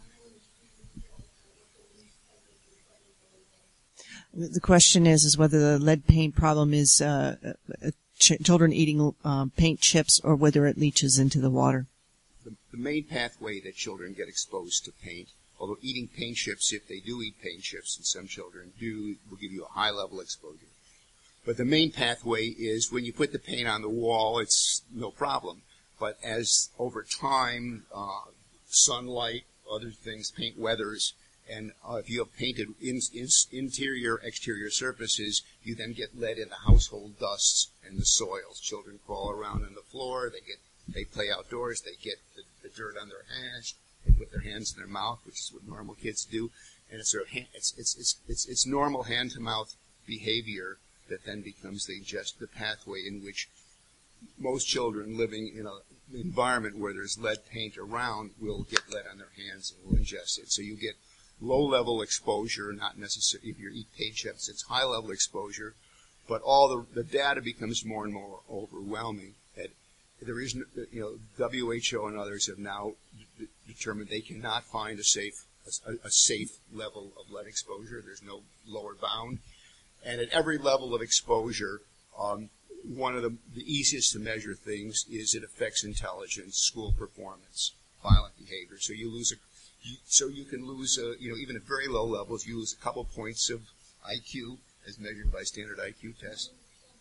S1: The question is, is whether the lead paint problem is, uh, uh ch- children eating, uh, paint chips or whether it leaches into the water.
S3: The, the main pathway that children get exposed to paint, although eating paint chips, if they do eat paint chips, and some children do, will give you a high level exposure. But the main pathway is when you put the paint on the wall, it's no problem. But as over time, uh, sunlight, other things, paint weathers, and uh, if you have painted in, in, interior, exterior surfaces, you then get lead in the household dusts and the soils. Children crawl around on the floor, they get, they play outdoors, they get the, the dirt on their hands. They put their hands in their mouth, which is what normal kids do, and it's sort of hand, it's, it's it's it's it's normal hand-to-mouth behavior that then becomes the just the pathway in which most children living in an environment where there's lead paint around will get lead on their hands and will ingest it. So you get low-level exposure, not necessarily if you eat paint chips, it's high-level exposure, but all the the data becomes more and more overwhelming. That there is, you know, W H O and others have now determined they cannot find a safe a, a safe level of lead exposure. There's no lower bound, and at every level of exposure, um, one of the, the easiest to measure things is it affects intelligence, school performance, violent behavior. So you lose a, you, so you can lose a, you know, even at very low levels, you lose a couple points of I Q as measured by standard I Q tests.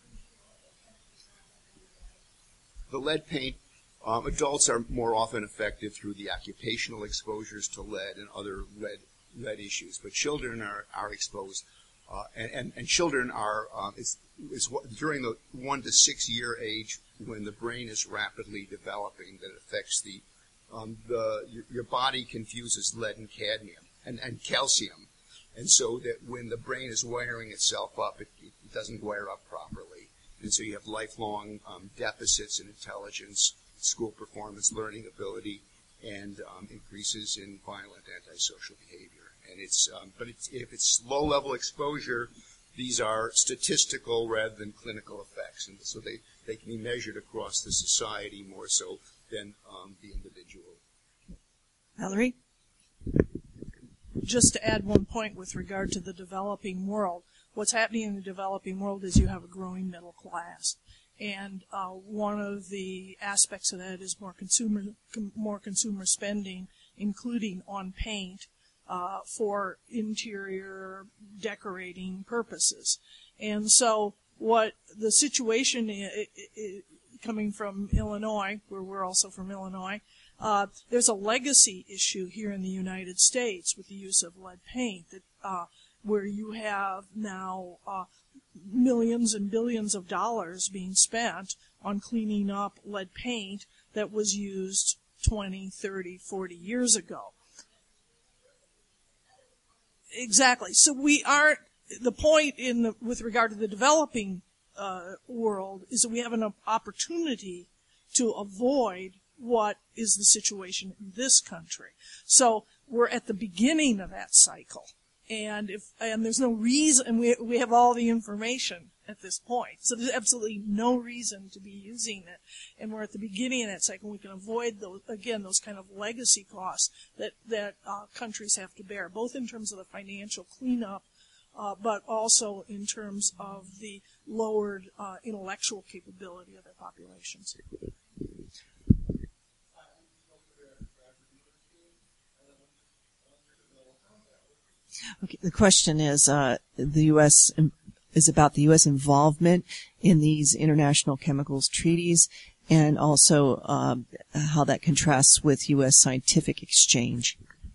S3: The lead paint, um, adults are more often affected through the occupational exposures to lead and other lead lead issues, but children are, are exposed, uh, and, and, and children are, um, it's, it's during the one to six year age when the brain is rapidly developing that affects the, um, the, your, your body confuses lead and cadmium and, and calcium, and so that when the brain is wiring itself up, it, it doesn't wire up properly. And so you have lifelong um, deficits in intelligence, school performance, learning ability, and um, increases in violent antisocial behavior. And it's, um, but it's, if it's low-level exposure, these are statistical rather than clinical effects, and so they, they can be measured across the society more so than um, the individual.
S1: Valerie?
S2: Just to add one point with regard to the developing world, what's happening in the developing world is you have a growing middle class. And uh, one of the aspects of that is more consumer com- more consumer spending, including on paint uh, for interior decorating purposes. And so what the situation is, coming from Illinois, where we're also from Illinois, uh, there's a legacy issue here in the United States with the use of lead paint that uh, where you have now uh, millions and billions of dollars being spent on cleaning up lead paint that was used twenty, thirty, forty years ago. Exactly. So we aren't, the point in the, with regard to the developing uh, world is that we have an opportunity to avoid what is the situation in this country. So we're at the beginning of that cycle, and if and there's no reason, and we we have all the information at this point, so there's absolutely no reason to be using it. And we're at the beginning of that cycle. We can avoid those again those kind of legacy costs that that uh, countries have to bear, both in terms of the financial cleanup, uh, but also in terms of the lowered uh, intellectual capability of their populations.
S1: Okay, the question is, uh, the U S is about the U S involvement in these international chemicals treaties, and also um, how that contrasts with U S scientific exchange.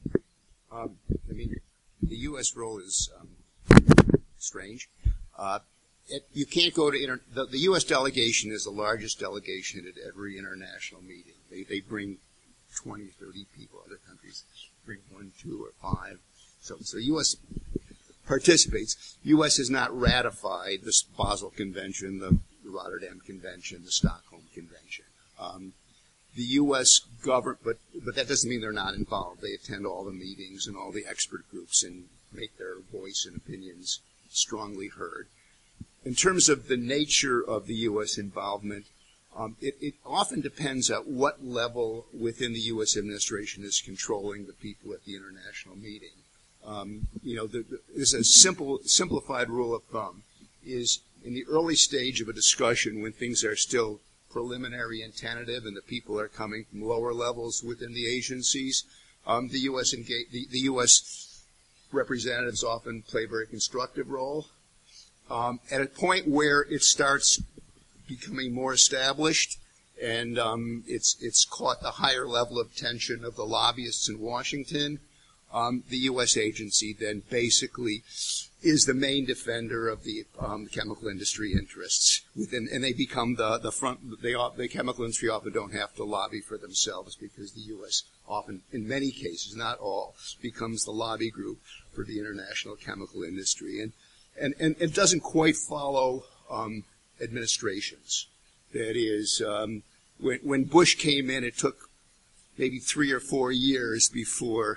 S3: Um, I mean, the U S role is um, strange. Uh, it, you can't go to inter- the, the U S delegation is the largest delegation at every international meeting. They they bring twenty, thirty people. Other countries bring one, two, or five. So, so U S participates. U S has not ratified the Basel Convention, the Rotterdam Convention, the Stockholm Convention. Um, the U S govern, but but that doesn't mean they're not involved. They attend all the meetings and all the expert groups and make their voice and opinions strongly heard. In terms of the nature of the U S involvement, um, it, it often depends at what level within the U S administration is controlling the people at the international meeting. Um, you know, the, the, there's a simple, simplified rule of thumb is in the early stage of a discussion when things are still preliminary and tentative and the people are coming from lower levels within the agencies, um, the U S engage, the, the U S representatives often play a very constructive role. Um, at a point where it starts becoming more established and um, it's it's caught the higher level of tension of the lobbyists in Washington, Um, the U S agency then basically is the main defender of the um, chemical industry interests within, and they become the the front. They the chemical industry often don't have to lobby for themselves because the U S often, in many cases, not all, becomes the lobby group for the international chemical industry, and and and it doesn't quite follow um, administrations. That is, um, when when Bush came in, it took maybe three or four years before.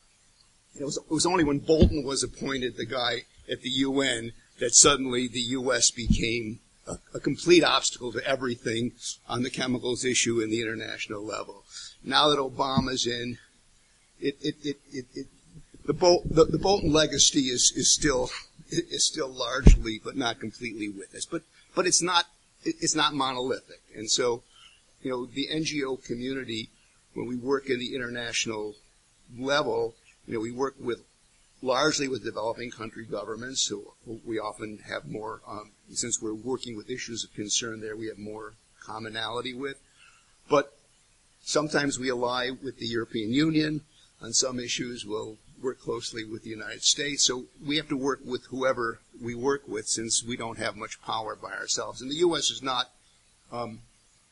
S3: It was, it was only when Bolton was appointed the guy at the U N that suddenly the U S became a, a complete obstacle to everything on the chemicals issue in the international level. Now that Obama's in, it, it, it, it, it the, Bol- the, the Bolton legacy is, is still is still largely, but not completely, with us. But but it's not it's not monolithic, and so you know the N G O community, when we work in the international level. You know, we work with largely with developing country governments, so we often have more, um, since we're working with issues of concern there, we have more commonality with. But sometimes we ally with the European Union. On some issues, we'll work closely with the United States. So we have to work with whoever we work with since we don't have much power by ourselves. And the U S is not um,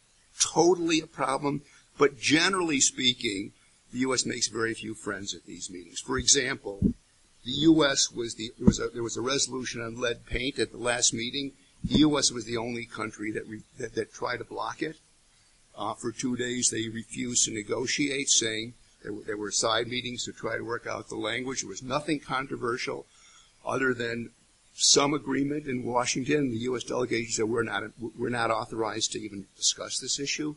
S3: totally a problem, but generally speaking, the U S makes very few friends at these meetings. For example, the U S was the there was a, there was a resolution on lead paint at the last meeting. The U S was the only country that re, that, that tried to block it. Uh, for two days, they refused to negotiate, saying there were, there were side meetings to try to work out the language. There was nothing controversial, other than some agreement in Washington. The U S delegation said we're not we're not authorized to even discuss this issue.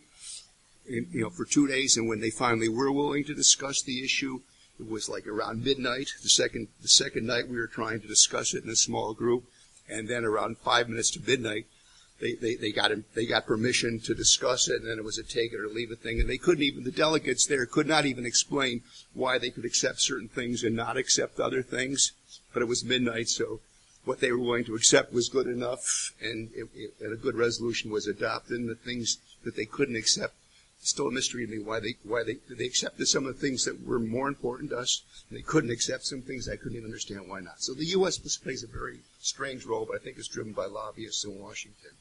S3: In, you know, for two days, and when they finally were willing to discuss the issue, it was like around midnight. The second, the second night we were trying to discuss it in a small group, and then around five minutes to midnight, they, they, they got they got permission to discuss it, and then it was a take it or leave it thing, and they couldn't even, the delegates there could not even explain why they could accept certain things and not accept other things, but it was midnight, so what they were willing to accept was good enough, and, it, it, and a good resolution was adopted, and the things that they couldn't accept, still a mystery to me why they why they they accepted some of the things that were more important to us, and they couldn't accept some things I couldn't even understand why not. So the U S plays a very strange role, but I think it's driven by lobbyists in Washington.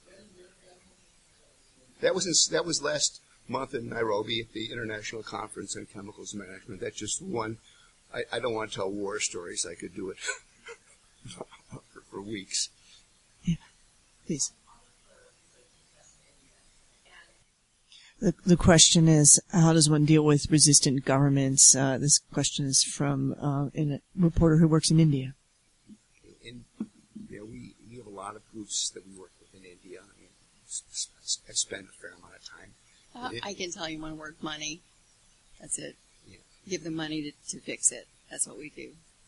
S3: That was in, that was last month in Nairobi at the International Conference on Chemicals Management. That's just one. I, I don't want to tell war stories. I could do it for, for weeks.
S1: Yeah, please. The, the question is, how does one deal with resistant governments? Uh, this question is from uh, a reporter who works in India.
S3: In, you know, we, we have a lot of groups that we work with in India. I mean, I spend a fair amount of time.
S4: Uh, it, I can tell you one word: money. That's it.
S3: Yeah.
S4: Give them money to, to fix it. That's what we do.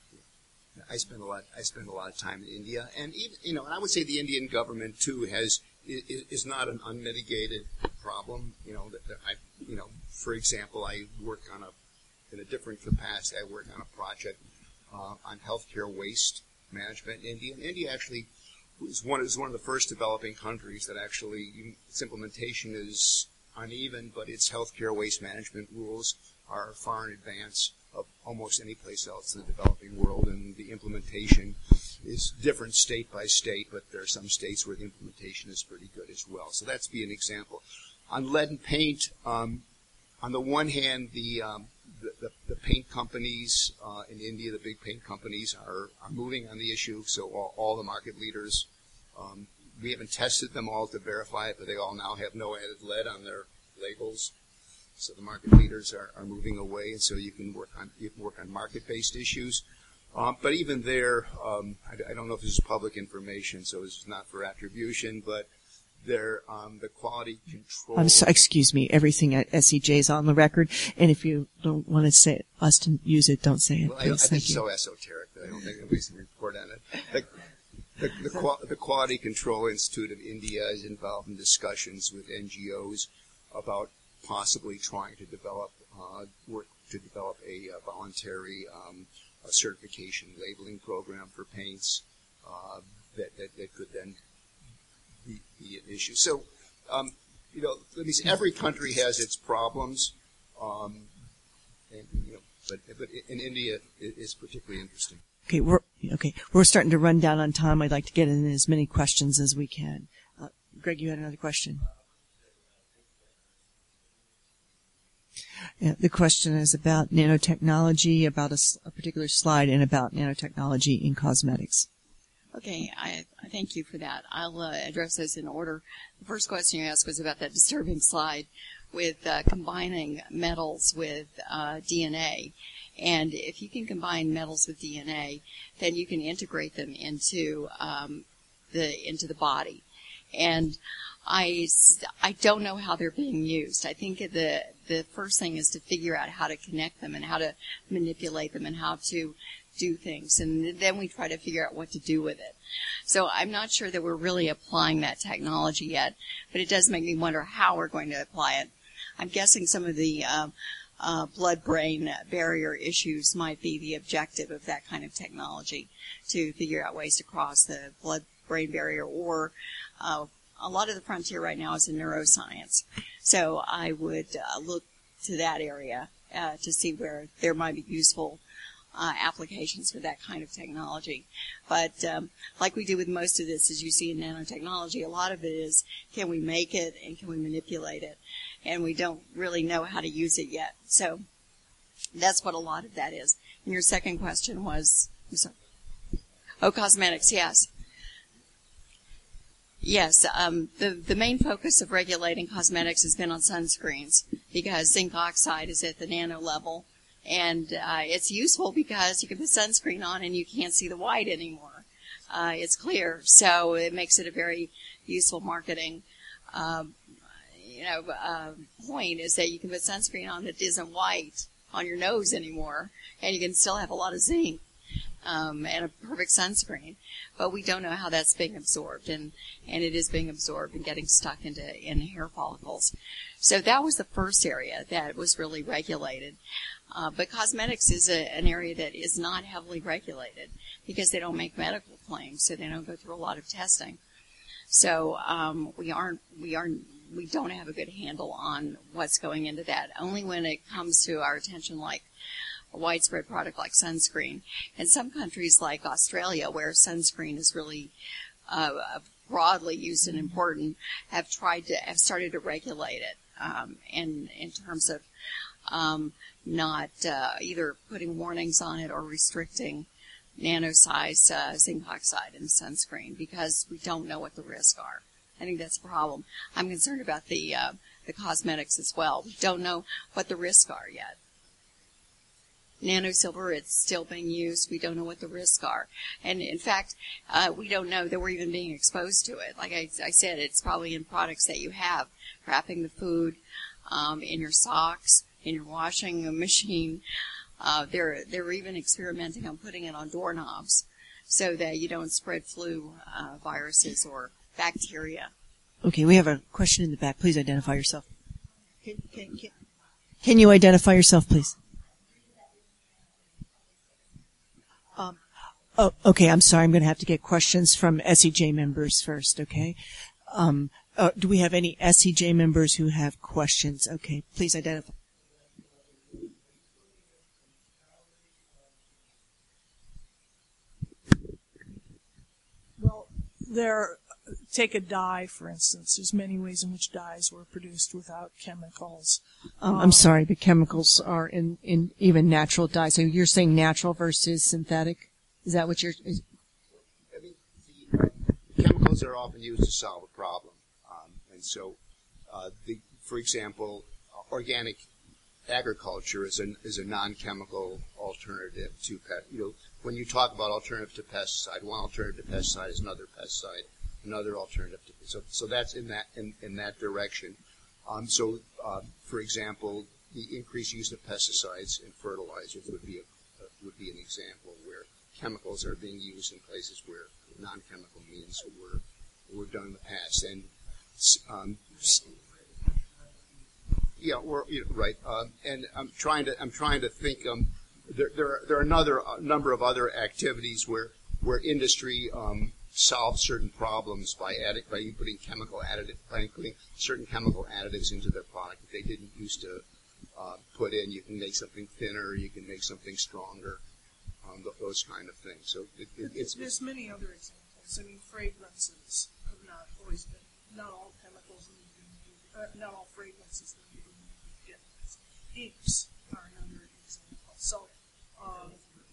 S3: Yeah. I spend a lot. I spend a lot of time in India, and even you know, and I would say the Indian government too has is, is not an unmitigated problem. You know, that, that I, you know, for example, I work on a in a different capacity. I work on a project uh, on healthcare waste management in India. And India actually is one is one of the first developing countries that actually its implementation is uneven, but its healthcare waste management rules are far in advance of almost any place else in the developing world, and the implementation is different state by state, but there are some states where the implementation is pretty good as well. So that's be an example. On lead and paint, um, on the one hand, the um, the, the, the paint companies uh, in India, the big paint companies, are, are moving on the issue, so all, all the market leaders um, we haven't tested them all to verify it, but they all now have no added lead on their labels. So the market leaders are, are moving away, and so you can work on you can work on market-based issues. Um, but even there, um, I, I don't know if this is public information, so this is not for attribution, but there, um, the quality control.
S1: I'm so, excuse me. Everything at S E J is on the record, and if you don't want to say it, us to use it, don't say it.
S3: Well,
S1: please.
S3: I, I think
S1: Thank
S3: it's
S1: you.
S3: so esoteric that I don't think anybody's going to report on it. The, the, the, Qual- the Quality Control Institute of India is involved in discussions with N G Os about possibly trying to develop uh, work to develop a uh, voluntary um, a certification labeling program for paints uh, that, that that could then be, be an issue. So, um, you know, let me say, every country has its problems, um, and you know, but but in India it is particularly interesting.
S1: Okay, we're okay. We're starting to run down on time. I'd like to get in as many questions as we can. Uh, Greg, you had another question. Yeah, the question is about nanotechnology, about a, a particular slide, and about nanotechnology in cosmetics.
S4: Okay, I, I thank you for that. I'll uh, address those in order. The first question you asked was about that disturbing slide with uh, combining metals with uh, D N A. And if you can combine metals with D N A, then you can integrate them into um, the into the body. And I, I don't know how they're being used. I think the the first thing is to figure out how to connect them and how to manipulate them and how to do things, and then we try to figure out what to do with it. So I'm not sure that we're really applying that technology yet, but it does make me wonder how we're going to apply it. I'm guessing some of the uh, uh, blood-brain barrier issues might be the objective of that kind of technology, to figure out ways to cross the blood-brain barrier, or uh, a lot of the frontier right now is in neuroscience. So I would uh, look to that area uh, to see where there might be useful uh, applications for that kind of technology. But um, like we do with most of this, as you see in nanotechnology, a lot of it is, can we make it and can we manipulate it? And we don't really know how to use it yet. So that's what a lot of that is. And your second question was, I'm sorry. Oh, cosmetics, yes. Yes, um, the, the main focus of regulating cosmetics has been on sunscreens, because zinc oxide is at the nano level, and uh, it's useful because you can put sunscreen on and you can't see the white anymore. Uh, it's clear, so it makes it a very useful marketing um, you know, uh, point, is that you can put sunscreen on that isn't white on your nose anymore, and you can still have a lot of zinc. Um, and a perfect sunscreen, but we don't know how that's being absorbed, and, and it is being absorbed and getting stuck into in hair follicles. So that was the first area that was really regulated. Uh, but cosmetics is a, an area that is not heavily regulated because they don't make medical claims, so they don't go through a lot of testing. So um, we aren't we aren't we don't have a good handle on what's going into that. Only when it comes to our attention, like a widespread product like sunscreen. In some countries like Australia, where sunscreen is really uh, broadly used and important, have tried to have started to regulate it um, in in terms of um, not uh, either putting warnings on it or restricting nano-sized uh, zinc oxide in sunscreen because we don't know what the risks are. I think that's a problem. I'm concerned about the uh, the cosmetics as well. We don't know what the risks are yet. Nano-silver, it's still being used. We don't know what the risks are. And in fact, uh, we don't know that we're even being exposed to it. Like I, I said, it's probably in products that you have, wrapping the food, um, in your socks, in your washing machine. Uh, they're, they're even experimenting on putting it on doorknobs so that you don't spread flu uh, viruses or bacteria.
S1: Okay, we have a question in the back. Please identify yourself. Can, can, can, can you identify yourself, please? Um, oh, okay, I'm sorry. I'm going to have to get questions from S E J members first, okay? Um, uh, do we have any S E J members who have questions? Okay, please identify.
S2: Well, there, take a dye, for instance. There's many ways in which dyes were produced without chemicals.
S1: Um, I'm sorry, but chemicals are in, in even natural dyes. So you're saying natural versus synthetic? Is that what you're... Is,
S3: I mean, the, uh, chemicals are often used to solve a problem. Um, and so, uh, the, for example, uh, organic agriculture is a, is a non-chemical alternative to pet. You know, when you talk about alternative to pesticide, one alternative to pesticide is another pesticide. Another alternative. To, so, so that's in that in, in that direction. Um, so, uh, for example, the increased use of pesticides and fertilizers would be a, uh, would be an example where chemicals are being used in places where non-chemical means were were done in the past. And um, yeah, we're you know, right. Um, and I'm trying to I'm trying to think. Um, there there are, there are another a number of other activities where where industry um, solve certain problems by adding, by putting chemical additive, by putting certain chemical additives into their product that they didn't used to uh, put in. You can make something thinner, you can make something stronger, um, th- those kind of things. So it, it, it's
S2: there's many other examples. I mean, fragrances have not always been, not all chemicals need to be used, uh, not all fragrances need to be used. Inks are another example. So. Um,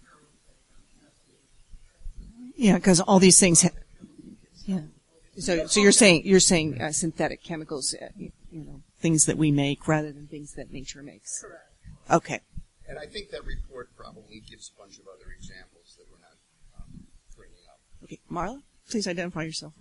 S1: yeah, because all these things. Ha- yeah. So, so you're saying you're saying uh, synthetic chemicals, uh, you, you know, things that we make rather than things that nature makes.
S2: Correct.
S1: Okay.
S3: And I think that report probably gives a bunch of other examples that we're not um, bringing up.
S1: Okay, Marla, please identify yourself.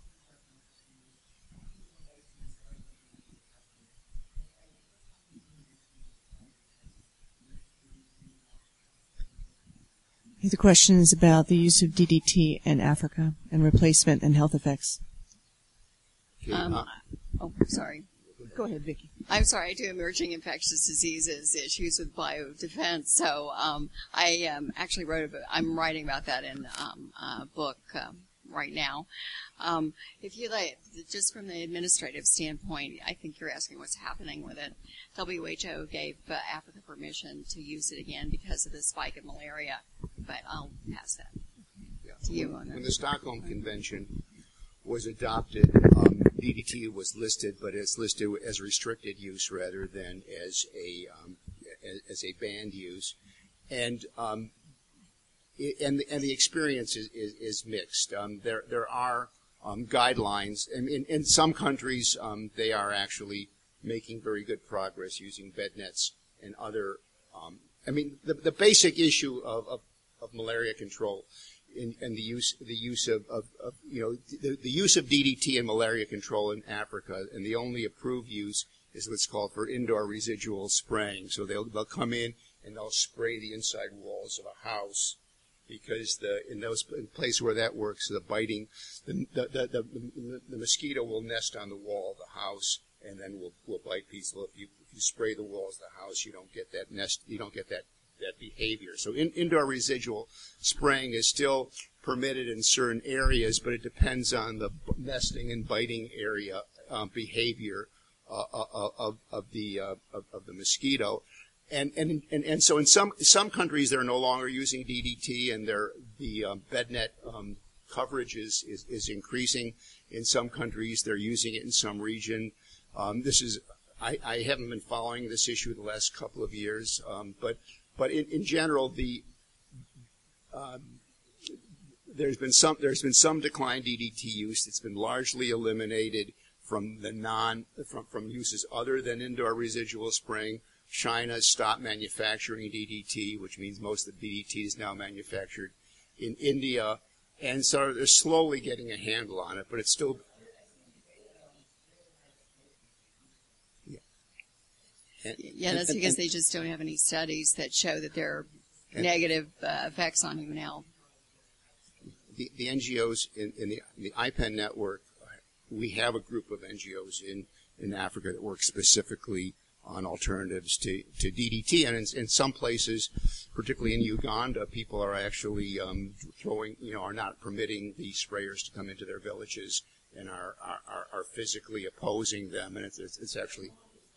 S1: The question is about the use of D D T in Africa and replacement and health effects.
S3: Okay,
S4: Um,
S3: uh,
S4: oh, sorry.
S1: Go ahead, Vicki.
S4: I'm sorry. I do emerging infectious diseases issues with biodefense. So um, I um, actually wrote about. I'm writing about that in um, a book um, right now. Um, if you like, just from the administrative standpoint, I think you're asking what's happening with it. W H O gave uh, Africa permission to use it again because of the spike in malaria. But I'll pass that
S3: yeah.
S4: to you on
S3: When
S4: that.
S3: the Stockholm Convention was adopted, um, D D T was listed, but it's listed as restricted use rather than as a um, as, as a banned use, and um, it, and and the experience is is, is mixed. Um, there there are um, guidelines, and in, in some countries um, they are actually making very good progress using bed nets and other. Um, I mean, the the basic issue of of, of malaria control. In, and the use the use of, of, of you know the, the use of D D T in malaria control in Africa, and the only approved use is what's called for indoor residual spraying. So they'll they'll come in and they'll spray the inside walls of a house because the in those in places where that works, the biting the the, the the the mosquito will nest on the wall of the house and then will will bite people. If you if you spray the walls of the house, you don't get that nest. You don't get that. that behavior. So in, indoor residual spraying is still permitted in certain areas, but it depends on the nesting and biting area um, behavior uh, uh, of, of the uh, of, of the mosquito. And, and and and so in some some countries they're no longer using D D T, and their the um, bed net um, coverage is, is is increasing. In some countries they're using it in some region. Um, this is I, I haven't been following this issue the last couple of years, um, but But in, in general, the um, there's been some there's been some decline in D D T use. It's been largely eliminated from the non from from uses other than indoor residual spraying. China stopped manufacturing D D T, which means most of the D D T is now manufactured in India, and so they're slowly getting a handle on it, but it's still. Yeah, and,
S4: yeah that's
S3: and,
S4: because
S3: and,
S4: they just don't have any studies that show that there are
S3: and,
S4: negative uh, effects on human health.
S3: The, the N G Os in, in the, the I P E N network, we have a group of N G Os in, in Africa that work specifically on alternatives to, to D D T. And in, in some places, particularly in Uganda, people are actually um, throwing, you know, are not permitting the sprayers to come into their villages and are, are, are physically opposing them. And it's, it's, it's actually...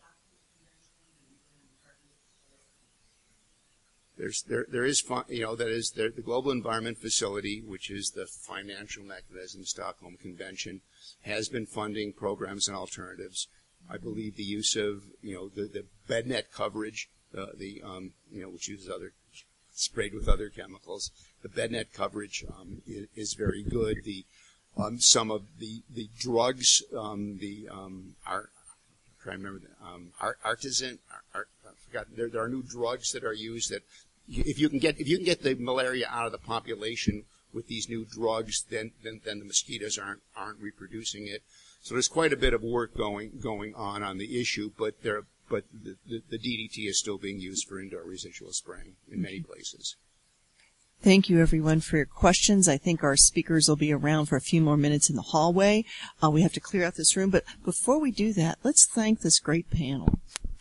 S3: There's, there, there is, you know, that is there, the Global Environment Facility, which is the financial mechanism, the Stockholm Convention, has been funding programs and alternatives. I believe the use of, you know, the, the bed net coverage, uh, the, um, you know, which uses other, sprayed with other chemicals. The bed net coverage um, is, is very good. The, um, some of the, the drugs, um, the, um, are, I'm trying to remember, the, um, art, artisan, art, I forgot, there, there are new drugs that are used that, if you can get, if you can get the malaria out of the population with these new drugs, then, then, then the mosquitoes aren't, aren't reproducing it. So there's quite a bit of work going, going on on the issue, but there, but the, the, the D D T is still being used for indoor residual spraying in many places.
S1: Thank you, everyone, for your questions. I think our speakers will be around for a few more minutes in the hallway. Uh, we have to clear out this room, but before we do that, let's thank this great panel.